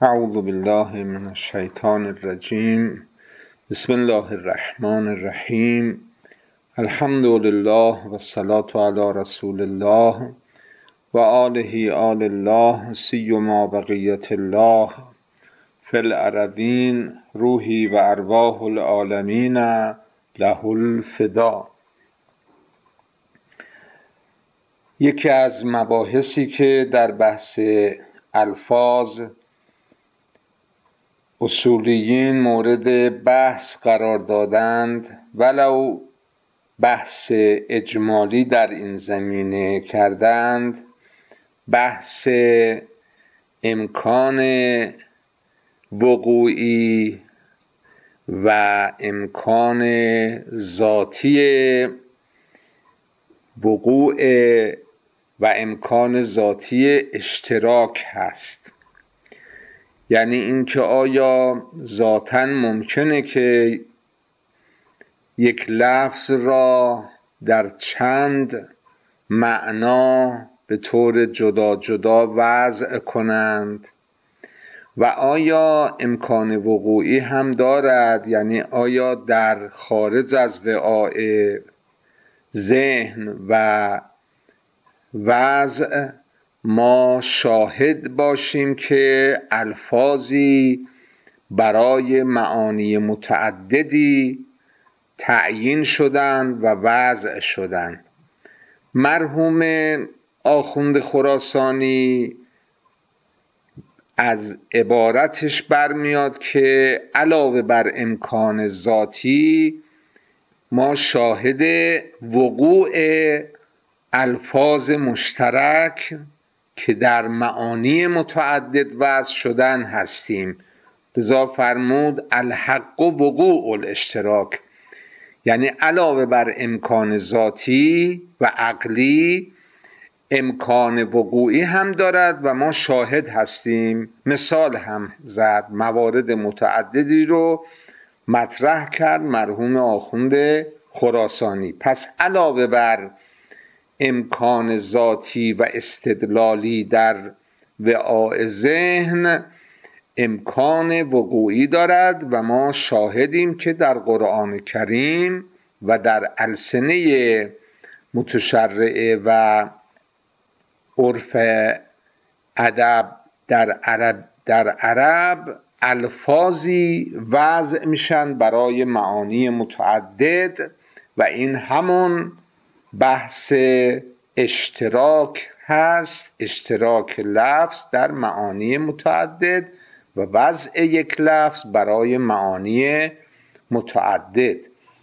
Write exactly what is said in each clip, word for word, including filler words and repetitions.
اعوذ بالله من الشیطان الرجیم. بسم الله الرحمن الرحیم. الحمد لله و الصلاة علی رسول الله و آله آل الله سیما بقیت الله فی الارضین روحی و ارواح العالمین له الفدا. یکی از مباحثی که در بحث الفاظ اصولیین مورد بحث قرار دادند، ولو بحث اجمالی در این زمینه کردند، بحث امکان وقوعی و امکان ذاتی وقوع و امکان ذاتی اشتراک هست. یعنی اینکه آیا ذاتاً ممکنه که یک لفظ را در چند معنا به طور جدا جدا وضع کنند و آیا امکان وقوعی هم دارد؟ یعنی آیا در خارج از وعاء ذهن و وضع ما شاهد باشیم که الفاظی برای معانی متعددی تعیین شدند و وضع شدند. مرحوم آخوند خراسانی از عبارتش برمیاد که علاوه بر امکان ذاتی ما شاهد وقوع الفاظ مشترک که در معانی متعدد وضع شدن هستیم. لذا فرمود الحق وقوع الاشتراک، یعنی علاوه بر امکان ذاتی و عقلی امکان وقوعی هم دارد و ما شاهد هستیم. مثال هم زد، موارد متعددی رو مطرح کرد مرحوم آخوند خراسانی. پس علاوه بر امکان ذاتی و استدلالی در وعاء ذهن امکان وقوعی دارد و ما شاهدیم که در قرآن کریم و در السنه متشرعه و عرف ادب در عرب در عرب الفاظی وضع میشن برای معانی متعدد و این همون بحث اشتراک هست، اشتراک لفظ در معانی متعدد و وضع یک لفظ برای معانی متعدد.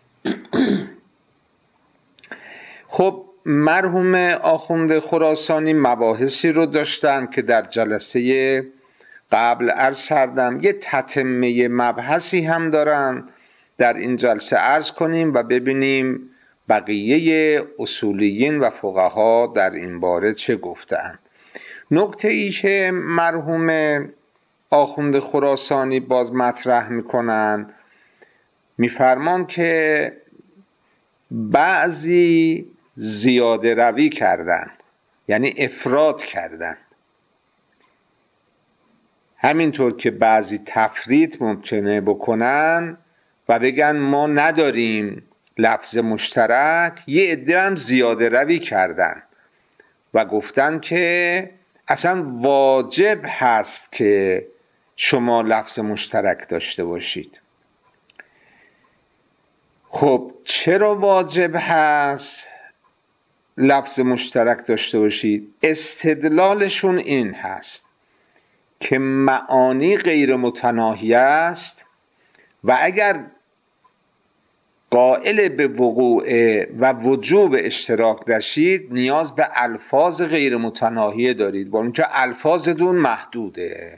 خب مرحوم آخوند خراسانی مباحثی رو داشتن که در جلسه قبل عرض کردم. یه تتمه مبحثی هم دارن، در این جلسه عرض کنیم و ببینیم بقیه اصولیین و فقها در این باره چه گفتند. نکته ای که مرحوم آخوند خراسانی باز مطرح میکنن، میفرمان که بعضی زیاده روی کردن، یعنی افراط کردن، همینطور که بعضی تفریط ممکنه بکنن و بگن ما نداریم لفظ مشترک. یه عده هم زیاده روی کردن و گفتن که اصلا واجب هست که شما لفظ مشترک داشته باشید. خب چرا واجب هست لفظ مشترک داشته باشید؟ استدلالشون این هست که معانی غیر متناهی است و اگر قائل به وقوع و وجوب اشتراک داشتید نیاز به الفاظ غیر متناهی دارید، با اینکه الفاظتون محدوده.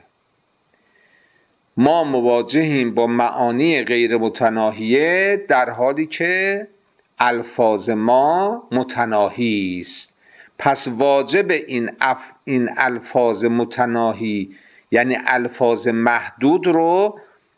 ما مواجهیم با معانی غیر متناهیه در حالی که الفاظ ما متناهی است. پس واجب این اف این الفاظ متناهی یعنی الفاظ محدود رو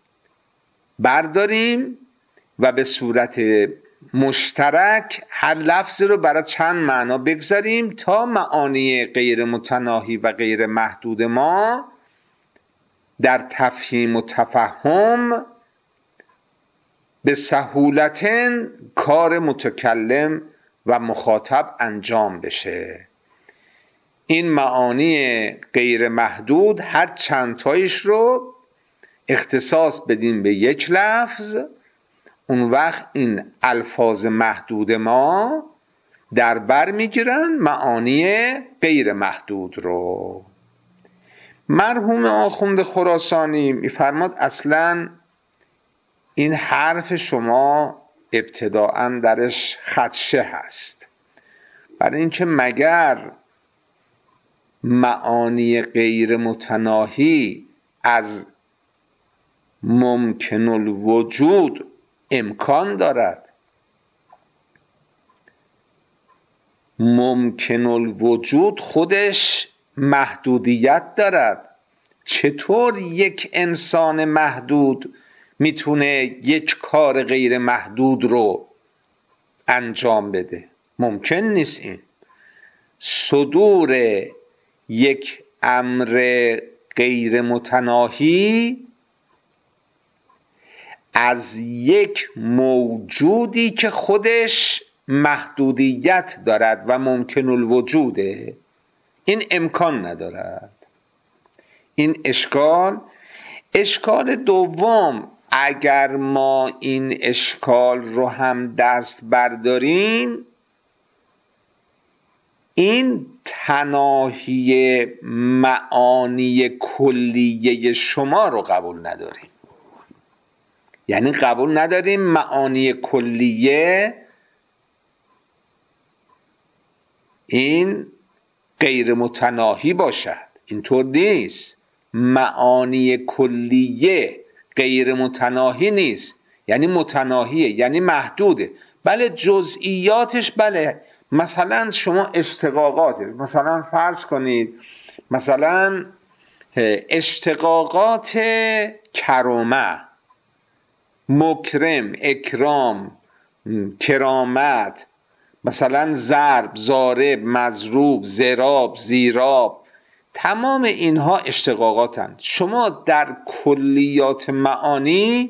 برداریم و به صورت مشترک هر لفظ رو برای چند معنا بگذاریم تا معانی غیر متناهی و غیر محدود ما در تفهیم و تفهم به سهولت کار متکلم و مخاطب انجام بشه. این معانی غیر محدود هر چند تایش رو اختصاص بدیم به یک لفظ، اون وقت این الفاظ محدود ما در بر میگیرن معانی غیر محدود رو. مرحوم آخوند خراسانی میفرماد اصلا این حرف شما ابتداءً درش خدشه هست، برای اینکه مگر معانی غیر متناهی از ممکن الوجود امکان دارد؟ ممکن الوجود خودش محدودیت دارد. چطور یک انسان محدود میتونه یک کار غیر محدود رو انجام بده؟ ممکن نیست. این صدور یک امر غیر متناهی از یک موجودی که خودش محدودیت دارد و ممکن الوجوده، این امکان ندارد. این اشکال. اشکال دوم، اگر ما این اشکال رو هم دست برداریم، این تناهی معانی کلیه شما رو قبول نداریم. یعنی قبول نداریم معانی کلیه این غیر متناهی باشد. اینطور نیست. معانی کلیه غیر متناهی نیست، یعنی متناهیه، یعنی محدوده. بله جزئیاتش، بله مثلا شما اشتقاقات، مثلا فرض کنید مثلا اشتقاقات کرامه، مکرم، اکرام، کرامت، مثلا ضرب، ضارب، مضروب، ضراب، زیراب، تمام اینها اشتقاقاتن. شما در کلیات معانی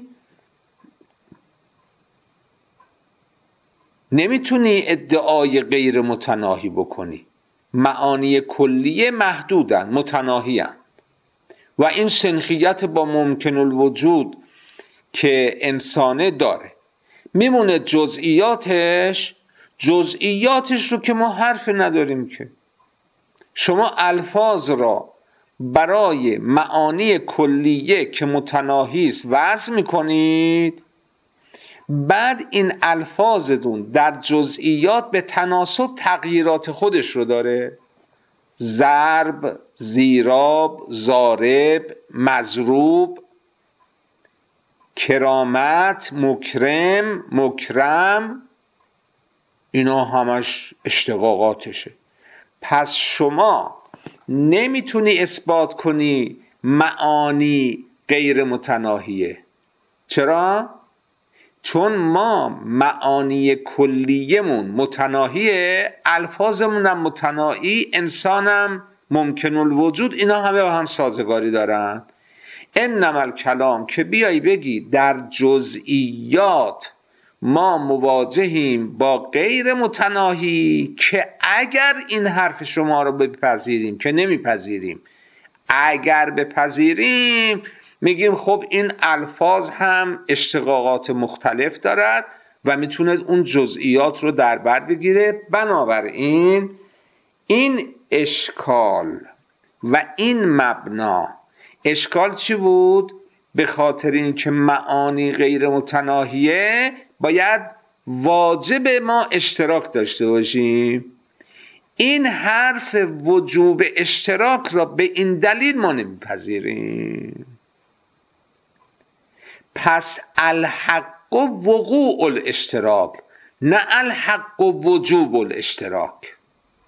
نمیتونی ادعای غیر متناهی بکنی. معانی کلیه محدودن، متناهی‌اند و این سنخیت با ممکن الوجود که انسانه داره. میمونه جزئیاتش. جزئیاتش رو که ما حرف نداریم که. شما الفاظ را برای معانی کلیه که متناهی است وضع میکنید، بعد این الفاظتون در جزئیات به تناسب تغییرات خودش رو داره. ضرب، زیراب، ضارب، مضروب، کرامت، مکرم، مکرم، اینا همش اشتقاقاتشه. پس شما نمیتونی اثبات کنی معانی غیر متناهیه. چرا؟ چون ما معانی کلیمون متناهیه، الفاظمون هم متناهی، انسانم ممکن الوجود، اینا همه با هم سازگاری دارن. انما الکلام که بیایی بگی در جزئیات ما مواجهیم با غیر متناهی، که اگر این حرف شما رو بپذیریم، که نمیپذیریم، اگر بپذیریم میگیم خب این الفاظ هم اشتقاقات مختلف دارد و میتونه اون جزئیات رو در بر بگیره. بنابراین این اشکال و این مبنا، اشکال چی بود؟ به خاطر اینکه معانی غیر متناهیه باید واجب ما اشتراک داشته باشیم. این حرف وجوب اشتراک را به این دلیل ما نمیپذیریم. پس الحق وقوع الاشتراک، نه الحق وجوب الاشتراک.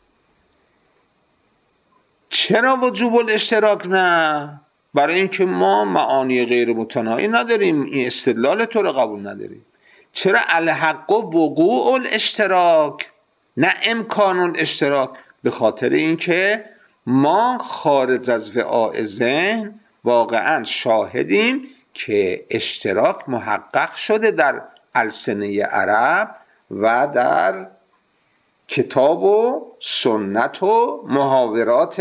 چرا وجوب الاشتراک نه؟ برای اینکه ما معانی غیر متناهی نداریم، این استدلال تو رو قبول نداریم. چرا الحق وقوع الاشتراک نه امکان الاشتراک؟ به خاطر اینکه ما خارج از وعاء ذهن واقعا شاهدیم که اشتراک محقق شده در السنه عرب و در کتاب و سنت و محاورات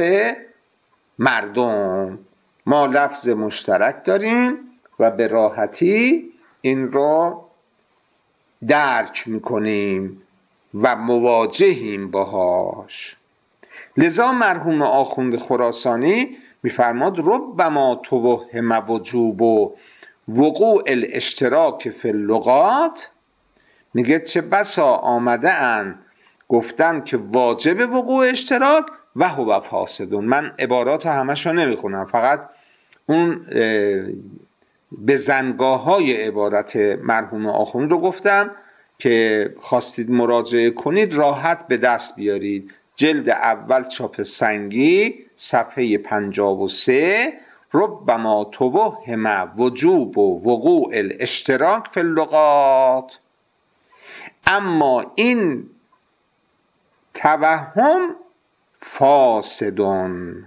مردم. ما لفظ مشترک داریم و به راحتی این رو درک میکنیم و مواجهیم باهاش. لذا مرحوم آخوند خراسانی میفرماد ربما توهم وجوب و وقوع الاشتراک فی اللغات، میگه چه بسا آمده اند گفتن که واجب وقوع اشتراک و هو فاسدون. من عبارات همشو نمیخونم، فقط اون به زنگاه های عبارت مرحوم آخوند رو گفتم که خواستید مراجعه کنید راحت به دست بیارید. جلد اول چاپ سنگی صفحه پنجاه و سه، ربما توهم وجوب و وقوع الاشتراک فی اللغات. اما این توهم فاسدون.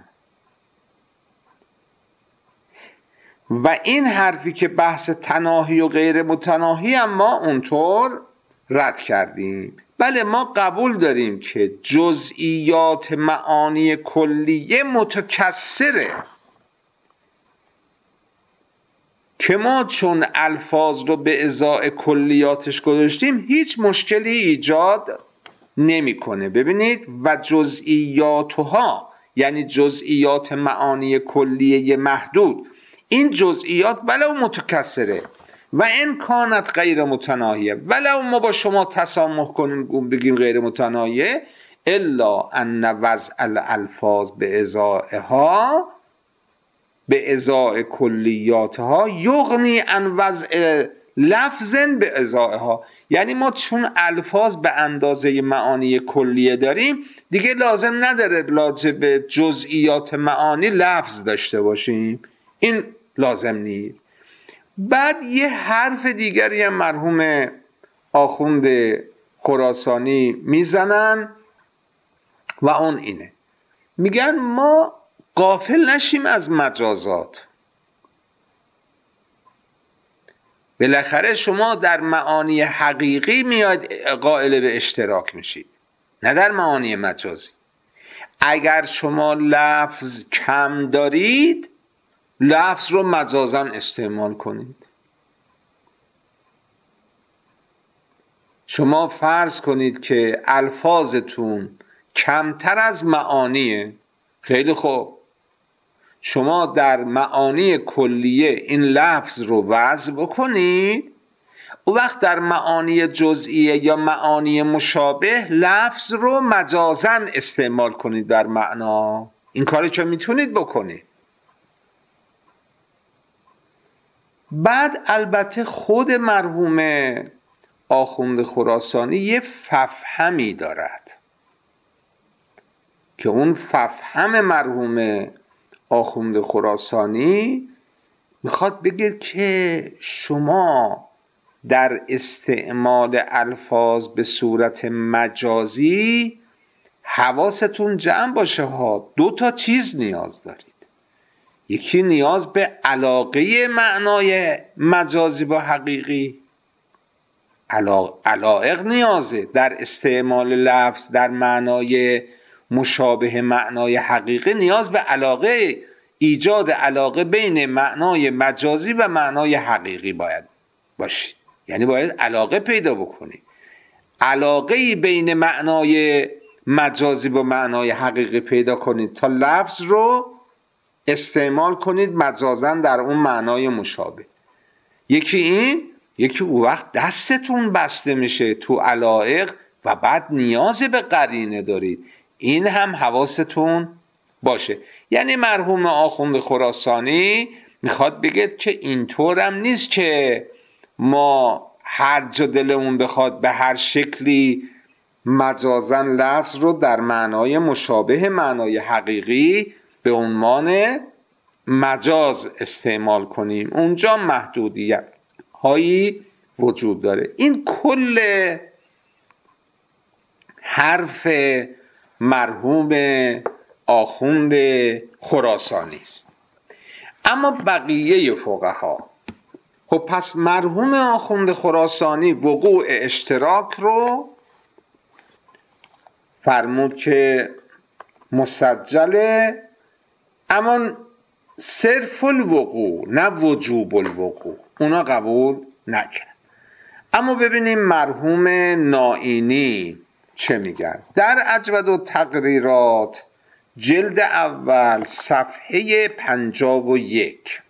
و این حرفی که بحث تناهی و غیر متناهی هم ما اونطور رد کردیم. بله ما قبول داریم که جزئیات معانی کلیه متکثره، که ما چون الفاظ رو به ازای کلیاتش گذاشتیم هیچ مشکلی ایجاد نمیکنه. ببینید و جزئیاتها یعنی جزئیات معانی کلیه محدود، این جزئیات ولو متکثره و این کانت غیر متناهیه، ولو ما با شما تسامح کنیم بگیم غیر متناهیه، الا ان وضع الالفاظ به ازائها به ازای کلیاتها یغنی عن وضع لفظ به ازائها. یعنی ما چون الفاظ به اندازه معانی کلیه داریم دیگه لازم نداره لازم به جزئیات معانی لفظ داشته باشیم، این لازم نیست. بعد یه حرف دیگری هم مرحوم آخوند خراسانی میزنن و اون اینه، میگن ما غافل نشیم از مجازات. بالاخره شما در معانی حقیقی میاد قائل به اشتراک میشید، نه در معانی مجازی. اگر شما لفظ کم دارید لفظ رو مجازاً استعمال کنید. شما فرض کنید که الفاظتون کمتر از معانیه، خیلی خوب، شما در معانی کلیه این لفظ رو وضع بکنید، او وقت در معانی جزئیه یا معانی مشابه لفظ رو مجازاً استعمال کنید در معنا. این کاری که میتونید بکنید. بعد البته خود مرحوم آخوند خراسانی یه ففهمی دارد که اون ففهم مرحوم آخوند خراسانی میخواد بگه که شما در استعمال الفاظ به صورت مجازی حواستون جمع باشه ها. دو تا چیز نیاز دارید، یکی نیاز به علاقه معنای مجازی با حقیقی، علایق نیازه در استعمال لفظ در معنای مشابه معنای حقیقی، نیاز به علاقه، ایجاد علاقه بین معنای مجازی و معنای حقیقی باید باشید. یعنی باید علاقه پیدا بکنید، علاقه بین معنای مجازی با معنای حقیقی پیدا کنید تا لفظ رو استعمال کنید مجازاً در اون معنای مشابه. یکی این، یکی او وقت دستتون بسته میشه تو علایق و بعد نیاز به قرینه دارید، این هم حواستون باشه. یعنی مرحوم آخوند خراسانی میخواد بگه که اینطورم نیست که ما هر جا دلمون بخواد به هر شکلی مجازاً لفظ رو در معنای مشابه معنای حقیقی به عنوان مجاز استعمال کنیم، اونجا محدودیت هایی وجود داره. این کل حرف مرحوم آخوند خراسانی است. اما بقیه فقها، خب پس مرحوم آخوند خراسانی وقوع اشتراک رو فرمود که مسجله، اما صرف الوقوع نه وجوب الوقوع اونا قبول نکرد. اما ببینیم مرحوم نائینی چه میگن. در اجود التقریرات جلد اول صفحه پنجاه و یک،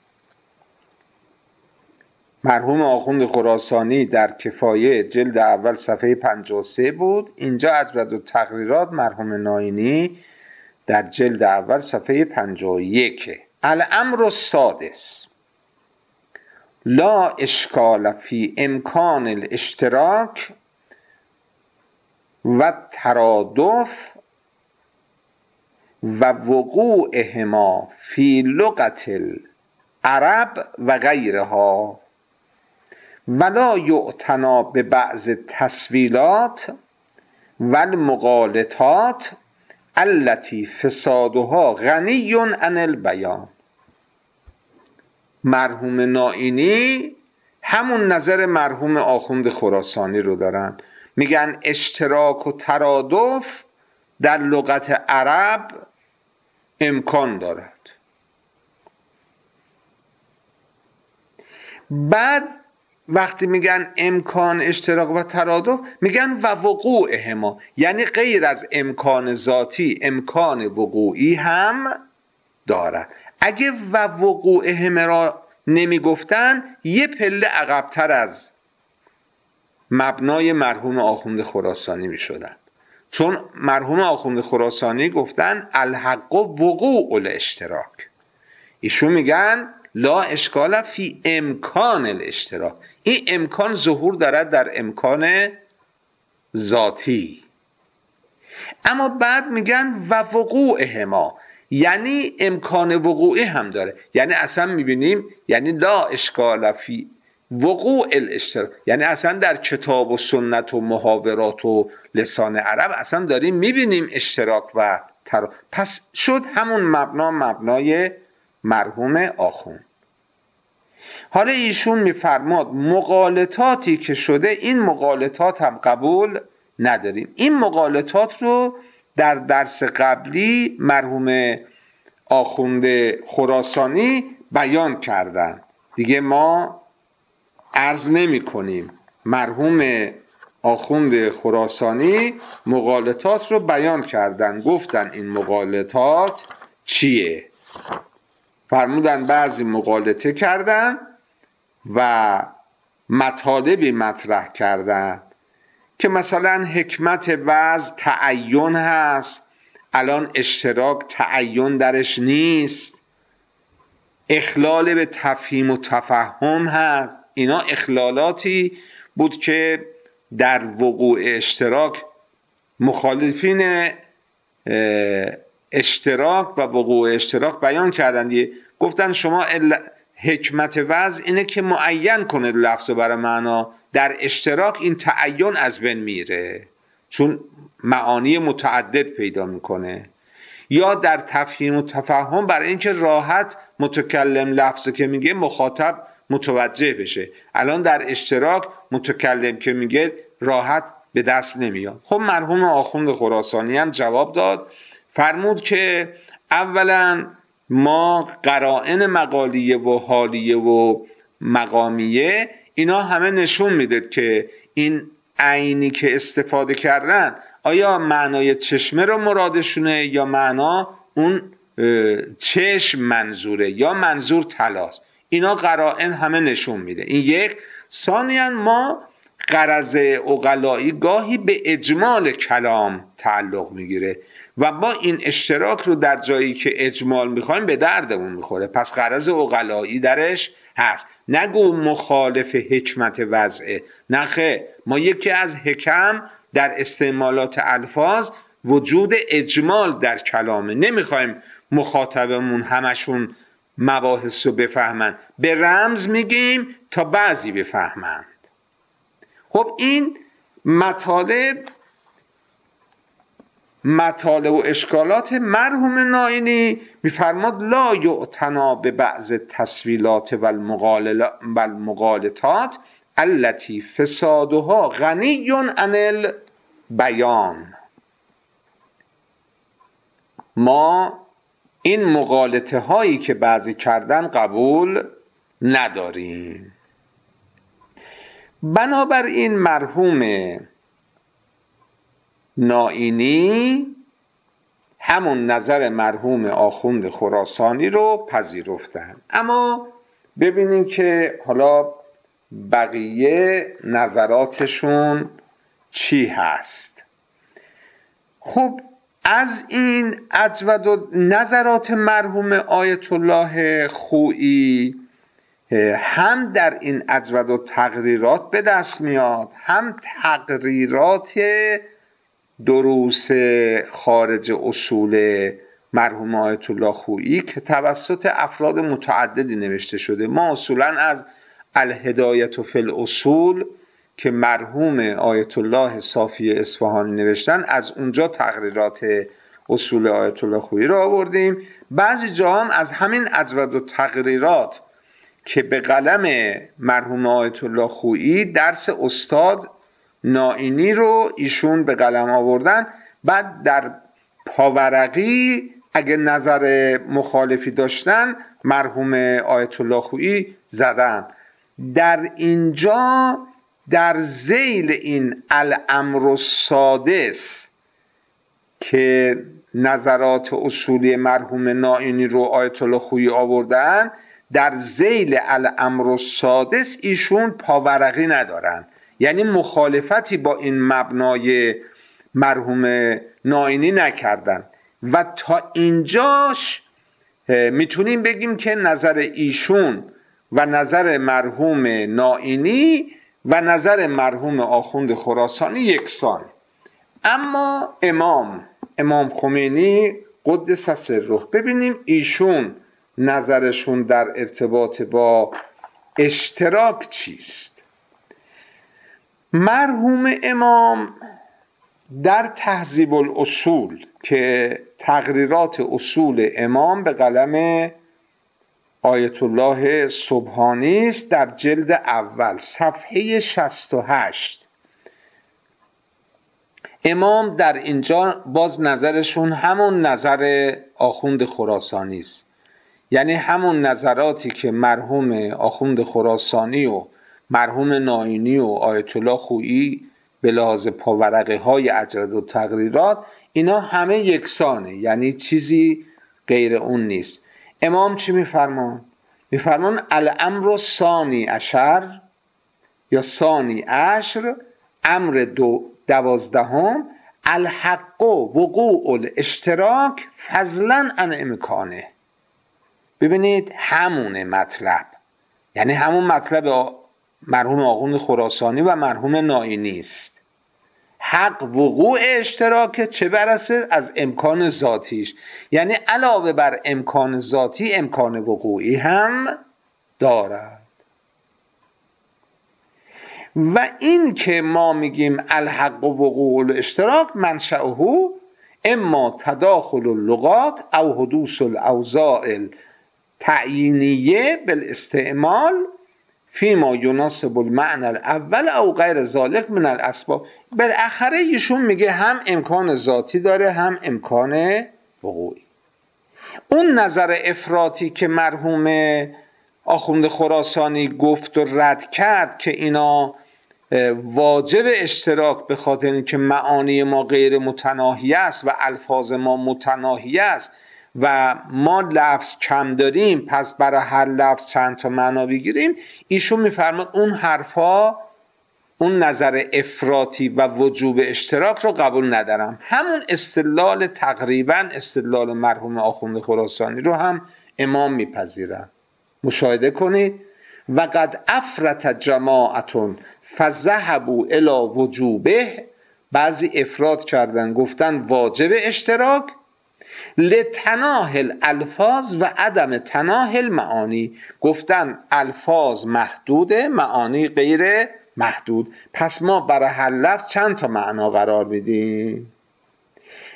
مرحوم آخوند خراسانی در کفایه جلد اول صفحه پنجاه و سه بود، اینجا اجود التقریرات مرحوم نائینی در جلد اول صفحه پنجاه و یک. الامر السادس لا اشکال فی امکان الاشتراک و ترادف و وقوعهما فی لغت العرب و غیرها ولا یعتنا به بعض التسویلات و المغالطات التي فسادها غنی عن البیان. مرحوم نائینی همون نظر مرحوم آخوند خراسانی رو دارن، میگن اشتراک و ترادف در لغت عرب امکان دارد. بعد وقتی میگن امکان اشتراک و ترادف میگن و وقوعهما، یعنی غیر از امکان ذاتی امکان وقوعی هم دارد. اگه و وقوعهما را نمیگفتن یه پله عقبتر از مبنای مرحوم آخوند خراسانی میشدن، چون مرحوم آخوند خراسانی گفتن الحق وقوع الاشتراک، ایشون میگن لا اشکال فی امکان الاشتراک. این امکان ظهور دارد در امکان ذاتی. اما بعد میگن و وقوعهما، یعنی امکان وقوعی هم داره، یعنی اصلا میبینیم یعنی لا اشکال فی وقوع الاشتراک، یعنی اصلا در کتاب و سنت و محاورات و لسان عرب اصلا داریم میبینیم اشتراک و ترا. پس شد همون مبنا مبنای مرحوم آخوند. حالا ایشون میفرماد مغالطاتی که شده این مغالطات هم قبول نداریم. این مغالطات رو در درس قبلی مرحوم آخوند خراسانی بیان کردن، دیگه ما عرض نمی کنیم. مرحوم آخوند خراسانی مغالطات رو بیان کردن، گفتن این مغالطات چیه. فرمودن بعضی مغالطه کردن و مطالبی مطرح کردن که مثلا حکمت وضع تعین هست، الان اشتراک تعین درش نیست، اخلال به تفهیم و تفهم هست. اینا اخلالاتی بود که در وقوع اشتراک مخالفین اشتراک و وقوع اشتراک بیان کردن. گفتن شما حکمت وضع اینه که معین کنه لفظ برای معنا، در اشتراک این تعین از بین میره چون معانی متعدد پیدا میکنه. یا در تفهیم و تفهم برای اینکه راحت متکلم لفظی که میگه مخاطب متوجه بشه. الان در اشتراک متکلم که میگه راحت به دست نمیاد. خب مرحوم آخوند خراسانی هم جواب داد، فرمود که اولا ما قرائن مقالیه و حالیه و مقامیه اینا همه نشون میده که این عینی که استفاده کردن آیا معنای چشمه رو مرادشونه یا معنا اون چشم منظوره یا منظور طلاست. اینا قرائن همه نشون میده. این یک. ثانیاً ما غرض عقلایی گاهی به اجمال کلام تعلق میگیره و ما این اشتراک رو در جایی که اجمال میخوایم به دردمون میخوره، پس غرض عقلایی درش هست. نگو مخالف حکمت وضعه، نخه ما یکی از حکم در استعمالات الفاظ وجود اجمال در کلامه، نمیخوایم مخاطبمون همشون مباحث رو بفهمن، به رمز میگیم تا بعضی بفهمند. خب این مطالب مطالب و اشکالات مرحوم نائینی میفرماد لا یعتنا به بعض تسویلات و المغالطات التي فسادها غنی عن البیان. ما این مغالطه هایی که بعضی کردن قبول نداریم. بنابراین مرحوم نائینی همون نظر مرحوم آخوند خراسانی رو پذیرفتن. اما ببینیم که حالا بقیه نظراتشون چی هست. خب از این اجود و نظرات مرحوم آیت الله خویی هم در این اجود و تقریرات به دست میاد، هم تقریرات دروس خارج اصول مرحوم آیت الله خویی که توسط افراد متعددی نوشته شده. ما اصولا از الهدایت فی الاصول که مرحوم آیت الله صافی اصفهانی نوشتن، از اونجا تقریرات اصول آیت الله خویی رو آوردیم. بعضی جا هم از همین اجود و تقریرات که به قلم مرحوم آیت الله خویی درس استاد نائینی رو ایشون به قلم آوردن، بعد در پاورقی اگه نظر مخالفی داشتن مرحوم آیت الله خویی زدن. در اینجا در ذیل این الامر السادس که نظرات اصولی مرحوم نائینی رو آیت الله خویی آوردن، در ذیل الامر السادس ایشون پاورقی ندارن، یعنی مخالفتی با این مبنای مرحوم نائینی نکردن و تا اینجاش میتونیم بگیم که نظر ایشون و نظر مرحوم نائینی و نظر مرحوم آخوند خراسانی یکسان. اما امام امام خمینی قدس سره ببینیم ایشون نظرشون در ارتباط با اشتراک چیست. مرحوم امام در تهذیب الاصول که تقریرات اصول امام به قلم آیت الله سبحانی است، در جلد اول صفحه شصت و هشت امام در اینجا باز نظرشون همون نظر آخوند خراسانی است، یعنی همون نظراتی که مرحوم آخوند خراسانی و مرحوم نائینی و آیت الله خویی به لحاظ پاورقه های اجود و تقریرات، اینا همه یکسانه، یعنی چیزی غیر اون نیست. امام چی میفرمان؟ میفرمان الامر ثانی عشر یا ثانی عشر، امر دو دوازدهم، الحق وقوع الاشتراک فضلا عن امکانه. ببینید همونه مطلب، یعنی همون مطلب مرحوم آخوند خراسانی و مرحوم نائینی است. حق وقوع اشتراک چه برسه از امکان ذاتیش، یعنی علاوه بر امکان ذاتی امکان وقوعی هم دارد. و این که ما میگیم الحق وقوع الاشتراک منشأه اما تداخل اللغات او حدوث الاوضاع تعیینیه بالاستعمال فیما یناسب المعنى الاول او غیر ذلك من الاسباب. بالاخره ایشون میگه هم امکان ذاتی داره هم امکان وقوعی. اون نظر افراطی که مرحوم آخوند خراسانی گفت و رد کرد که اینا واجب اشتراک به خاطر اینکه معانی ما غیر متناهی است و الفاظ ما متناهی است و ما لفظ کم داریم، پس برای هر لفظ چند تا معنا بگیریم، ایشون میفرماد اون حرفا، اون نظر افراطی و وجوب اشتراک رو قبول ندارم. همون استدلال تقریبا استدلال مرحوم آخوند خراسانی رو هم امام میپذیرن. مشاهده کنید و قد افرط جماعتون فذهبوا الی وجوبه، بعضی افراط کردن گفتن واجب اشتراک، لتناهل الفاظ و عدم تناهل معانی، گفتن الفاظ محدوده معانی غیر محدود، پس ما برای هر لفظ چند تا معنا قرار میدیم.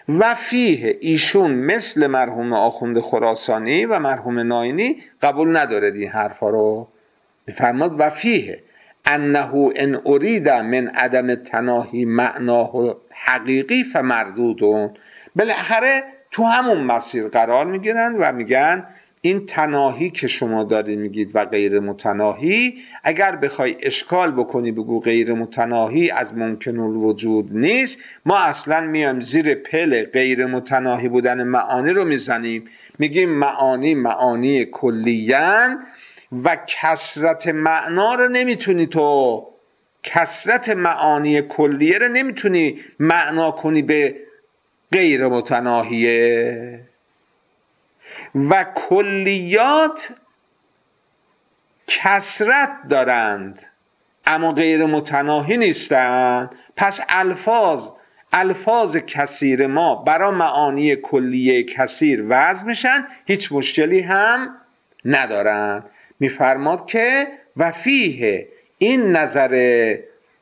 و فیه ایشون مثل مرحوم آخوند خراسانی و مرحوم ناینی قبول نداره این حرفا رو. میفرماد و فیه انه ان ارید من عدم تناهی معناه حقیقی فمردودون. بالاخره تو همون مسیر قرار میگیرن و میگن این تناهی که شما دارید میگید و غیر متناهی، اگر بخوای اشکال بکنی بگو غیر متناهی از ممکن الوجود نیست، ما اصلا میایم زیر پل غیر متناهی بودن معانی رو میزنیم، میگیم معانی معانی کلیان و کثرت معنا رو نمیتونی، تو کثرت معانی کلیه رو نمیتونی معنا کنی به غیر متناهیه. و کلیات کثرت دارند اما غیر متناهی نیستند. پس الفاظ الفاظ کثیر ما برای معانی کلیه کثیر وضع میشن، هیچ مشکلی هم ندارن. میفرماد که و فیه این نظر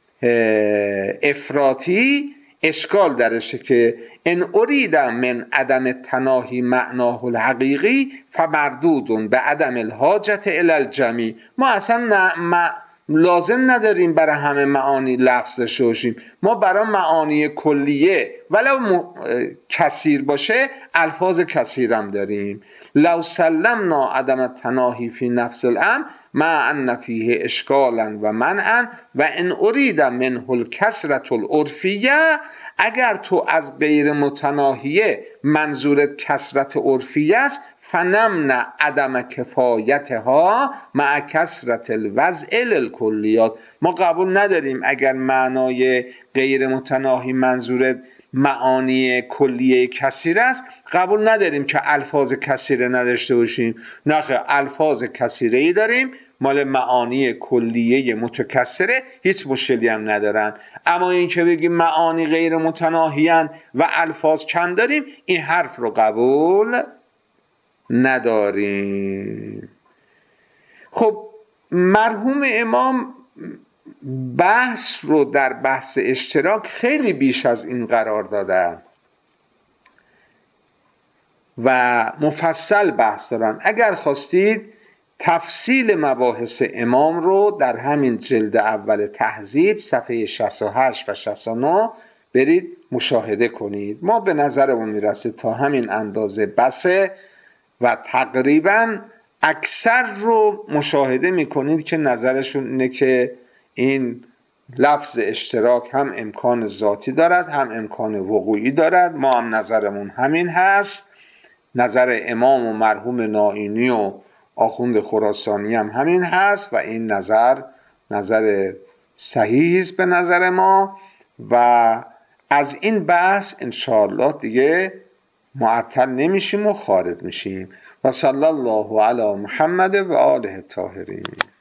افراطی اشکال درشه که ان ارید من عدم تناهی معناه الحقیقی فمردودون به عدم الحاجت الی الجمیع. ما اصلا لازم نداریم برای همه معانی لفظ داشته باشیم، ما برای معانی کلیه ولو م... کثیر باشه الفاظ کثیر هم داریم. لو سلمنا عدم تناهی فی نفس الامر مع ان فیه اشکالا و منعا و ان ارید منه الکثرة العرفیه. اگر تو از غیر متناهیه منظورت کثرت عرفیه است، فنمنع عدم کفایتها مع کثرت الوضع للکلیات. ما قبول نداریم اگر معنای غیر متناهی منظورت معانی کلیه کثیر است، قبول نداریم که الفاظ کثیره نداشته باشیم. نه، الفاظ کثیره ای داریم مال معانی کلیه متکثره، هیچ مشکلی هم ندارن. اما این که بگیم معانی غیر متناهیان و الفاظ کم داریم، این حرف رو قبول نداریم. خب مرحوم امام بحث رو در بحث اشتراک خیلی بیش از این قرار دادن و مفصل بحث دارن. اگر خواستید تفصیل مباحث امام رو در همین جلد اول تهذیب صفحه شصت و هشت و شصت و نه برید مشاهده کنید. ما به نظرمون میرسه تا همین اندازه بسه و تقریبا اکثر رو مشاهده میکنید که نظرشون اینه که این لفظ اشتراک هم امکان ذاتی دارد هم امکان وقوعی دارد. ما هم نظرمون همین هست، نظر امام و مرحوم ناینی و آخوند خراسانی هم همین هست و این نظر نظر صحیحی است به نظر ما و از این بحث انشاءالله دیگه معطل نمیشیم و خارج میشیم. و صلی الله علی محمد و آله الطاهرین.